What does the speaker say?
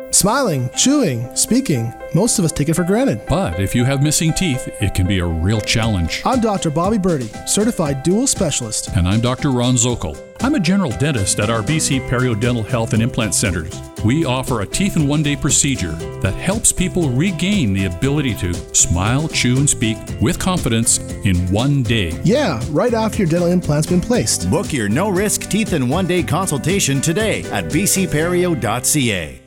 Smiling, chewing, speaking, most of us take it for granted. But if you have missing teeth, it can be a real challenge. I'm Dr. Bobby Birdie, certified dual specialist. And I'm Dr. Ron Zokol. I'm a general dentist at our BC Periodental Health and Implant Centers. We offer a teeth in one day procedure that helps people regain the ability to smile, chew, and speak with confidence in one day. Yeah, right after your dental implant's been placed. Book your no-risk teeth in one day consultation today at bcperio.ca.